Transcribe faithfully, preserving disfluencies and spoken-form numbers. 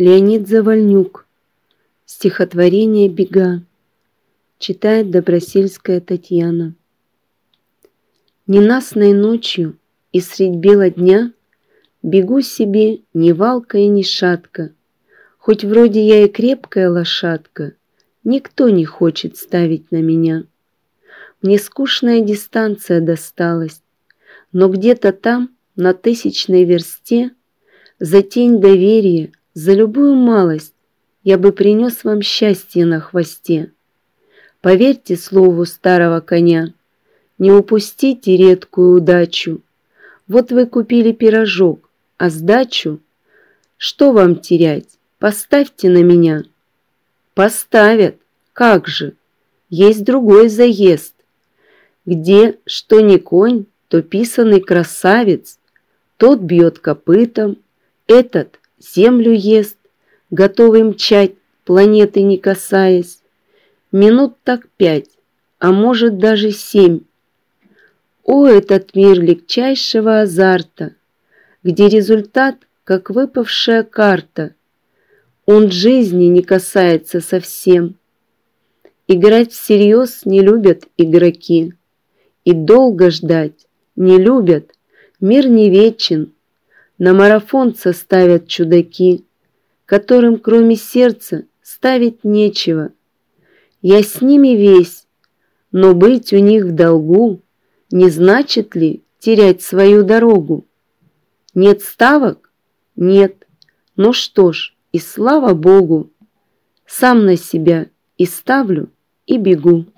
Леонид Завальнюк. Стихотворение «Бега». Читает Добросельская Татьяна. Ненастной ночью и средь бела дня бегу себе ни валка и ни шатка. Хоть вроде я и крепкая лошадка, никто не хочет ставить на меня. Мне скучная дистанция досталась, но где-то там, на тысячной версте, за тень доверия, за любую малость я бы принес вам счастье на хвосте. Поверьте слову старого коня, не упустите редкую удачу. Вот вы купили пирожок, а сдачу? Что вам терять? Поставьте на меня. Поставят, как же, есть другой заезд, где что не конь, то писаный красавец. Тот бьет копытом, этот землю ест, готовый мчать, планеты не касаясь. Минут так пять, а может даже семь. О, этот мир легчайшего азарта, где результат, как выпавшая карта. Он жизни не касается совсем. Играть всерьез не любят игроки, и долго ждать не любят, мир не вечен. На марафон составят чудаки, которым кроме сердца ставить нечего. Я с ними весь, но быть у них в долгу не значит ли терять свою дорогу? Нет ставок? Нет. Ну что ж, и слава Богу, сам на себя и ставлю, и бегу.